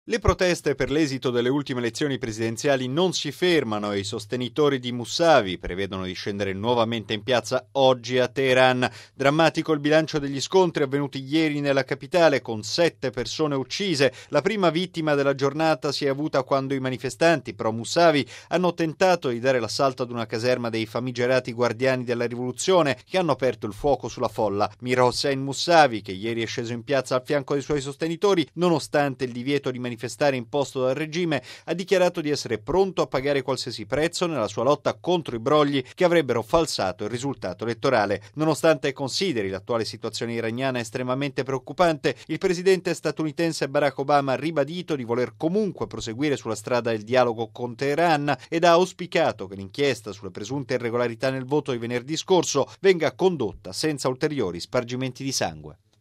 Le proteste per l'esito delle ultime elezioni presidenziali non si fermano e i sostenitori di Mousavi prevedono di scendere nuovamente in piazza oggi a Teheran. Drammatico il bilancio degli scontri avvenuti ieri nella capitale, con 7 persone uccise. La prima vittima della giornata si è avuta quando i manifestanti pro Mousavi hanno tentato di dare l'assalto ad una caserma dei famigerati guardiani della rivoluzione, che hanno aperto il fuoco sulla folla. Mir Hossein Mousavi, che ieri è sceso in piazza al fianco dei suoi sostenitori, nonostante il divieto di manifestare imposto dal regime, ha dichiarato di essere pronto a pagare qualsiasi prezzo nella sua lotta contro i brogli che avrebbero falsato il risultato elettorale. Nonostante consideri l'attuale situazione iraniana estremamente preoccupante, il presidente statunitense Barack Obama ha ribadito di voler comunque proseguire sulla strada del dialogo con Teheran ed ha auspicato che l'inchiesta sulle presunte irregolarità nel voto di venerdì scorso venga condotta senza ulteriori spargimenti di sangue.